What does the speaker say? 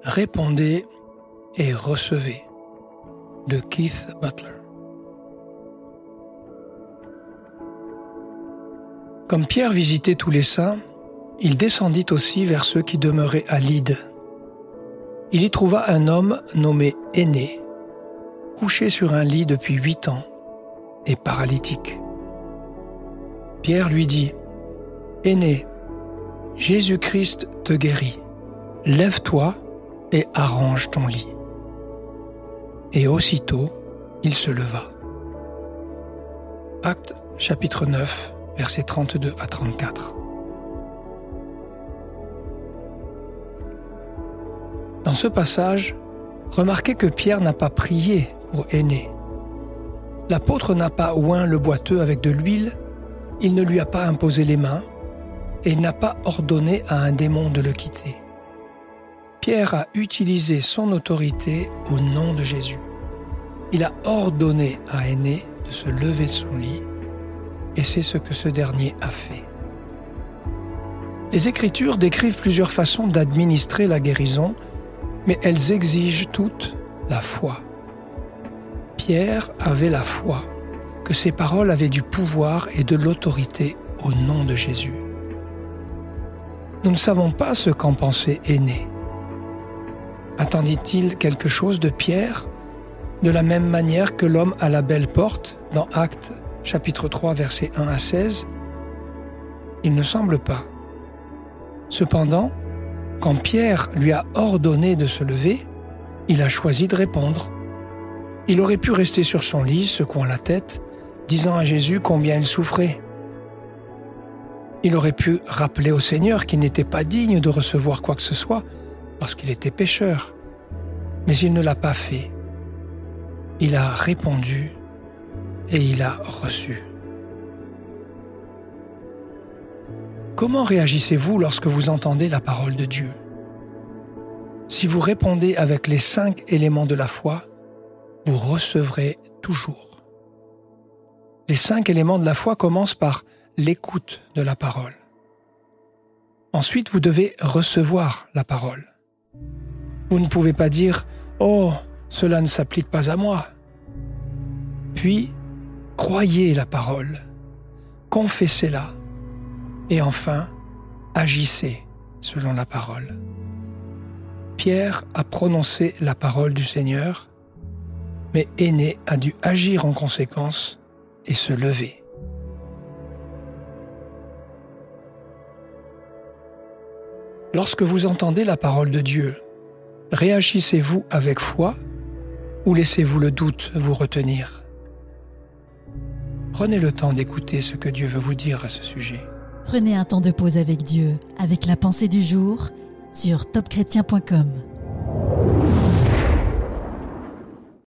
Répondez et recevez de Keith Butler. Comme Pierre visitait tous les saints, il descendit aussi vers ceux qui demeuraient à Lyde. Il y trouva un homme nommé Énée, couché sur un lit depuis 8 ans et paralytique. Pierre lui dit : « Énée, Jésus-Christ te guérit. Lève-toi et arrange ton lit. » Et aussitôt, il se leva. Actes chapitre 9, versets 32 à 34. Dans ce passage, remarquez que Pierre n'a pas prié pour Énée. L'apôtre n'a pas oint le boiteux avec de l'huile, il ne lui a pas imposé les mains, et il n'a pas ordonné à un démon de le quitter. Pierre a utilisé son autorité au nom de Jésus. Il a ordonné à Énée de se lever de son lit, et c'est ce que ce dernier a fait. Les Écritures décrivent plusieurs façons d'administrer la guérison, mais elles exigent toutes la foi. Pierre avait la foi, que ses paroles avaient du pouvoir et de l'autorité au nom de Jésus. Nous ne savons pas ce qu'en pensait Énée. Attendit-il quelque chose de Pierre, de la même manière que l'homme à la belle porte, dans Actes chapitre 3, versets 1 à 16 ? Il ne semble pas. Cependant, quand Pierre lui a ordonné de se lever, il a choisi de répondre. Il aurait pu rester sur son lit, secouant la tête, disant à Jésus combien il souffrait. Il aurait pu rappeler au Seigneur qu'il n'était pas digne de recevoir quoi que ce soit, parce qu'il était pécheur. Mais il ne l'a pas fait. Il a répondu et il a reçu. Comment réagissez-vous lorsque vous entendez la parole de Dieu ? Si vous répondez avec les 5 éléments de la foi, vous recevrez toujours. Les 5 éléments de la foi commencent par l'écoute de la parole. Ensuite, vous devez recevoir la parole. Vous ne pouvez pas dire « Oh, cela ne s'applique pas à moi ». Puis, croyez la parole, confessez-la, et enfin, agissez selon la parole. Pierre a prononcé la parole du Seigneur, mais Énée a dû agir en conséquence et se lever. Lorsque vous entendez la parole de Dieu, réagissez-vous avec foi ou laissez-vous le doute vous retenir ? Prenez le temps d'écouter ce que Dieu veut vous dire à ce sujet. Prenez un temps de pause avec Dieu, avec la pensée du jour, sur topchrétien.com.